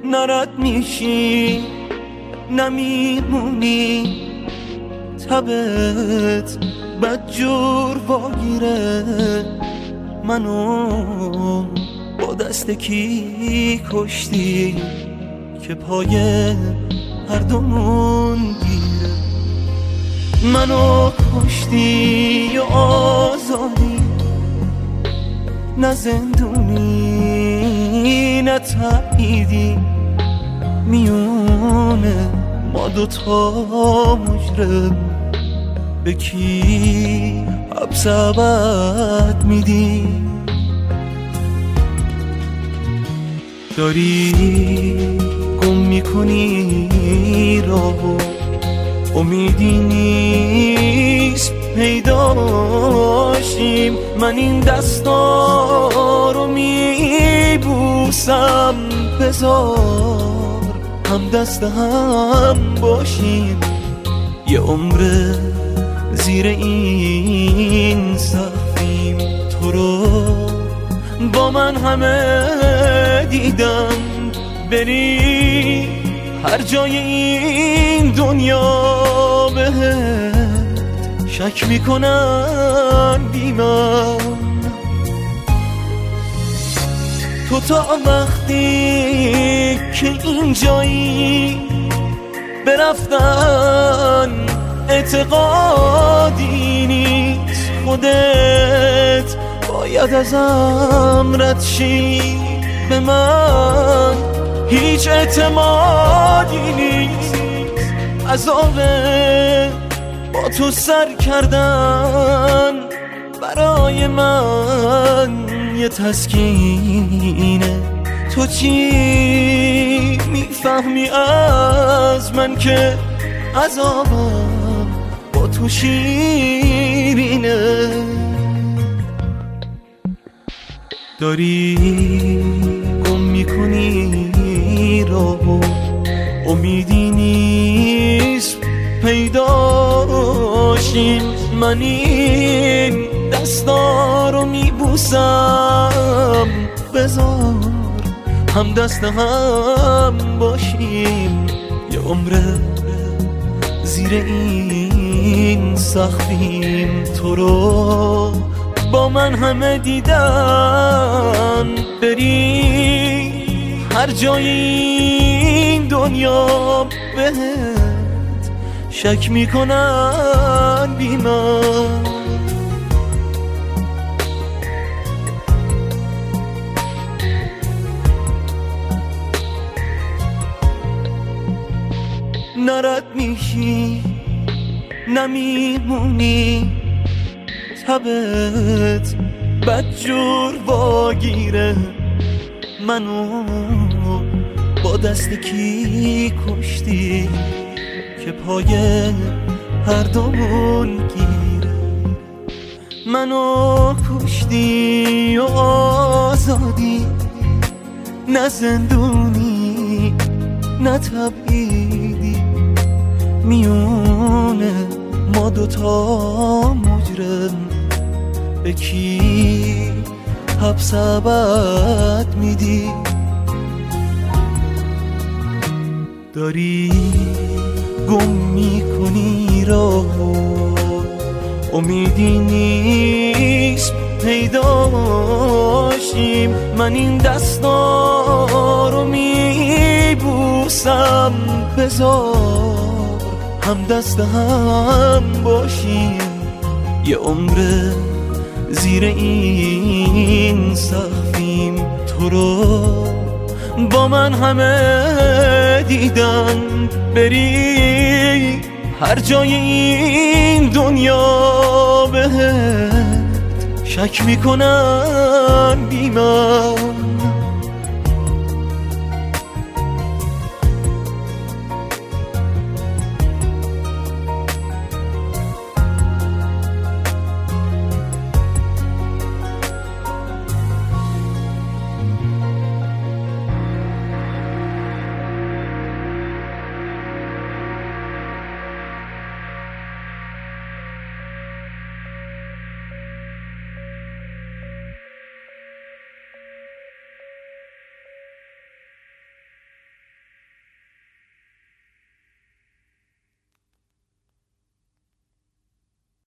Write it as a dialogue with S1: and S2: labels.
S1: نرد میشی نمیمونی، تبت بدجور واگیره. منو با دست کی کشتی که پای هر دومون گیره؟ منو کشتی و آزادی، نه زندونی نه تبعیدی. میونه ما دوتا مجرم، به کی حبس ابد میدی؟ داری گم میکنی راهو، امیدی نیست پیداشیم. من این دستا رو میبوسم، بذار هم دست هم باشیم. یه عمر زیر این سقفیم، تو رو با من همه دیدم. بری هر جای این دنیا بهت شک میکنن بی من. تو تا وقتی که اینجایی برفتن اعتقادی نیست. خودت باید ازم رد شی، به من هیچ اعتمادی نیست. عذابه با تو سر کردن برای من یه تسکینه. تو چی میفهمی از من که عذابم با تو شیرینه؟ داری گم میکنی راهو، امیدی نیست پیداشیم. من این دستا رو میبوسم، بذار هم دست هم باشیم. یه عمر زیر این سقفیم، تو رو با من همه دیدن. بری هر جای این دنیا بهت شک میکنن بی من. نرد میشی نمیمونی، تبت بدجور واگیره. منو با دست کی کشتی که پای هر دومون گیره؟ منو کشتی و آزادی، نه زندونی نه تبعیدی. میونه ما دوتا مجرم، به کی حبس ابد میدی؟ داری گم میکنی راهو، امیدی نیست پیداشیم. من این دستا رو میبوسم، بذار هم دست هم باشیم. یه عمر زیر این سقفیم، تو رو با من همه دیدن. بری هر جای این دنیا بهت شک میکنن بی من.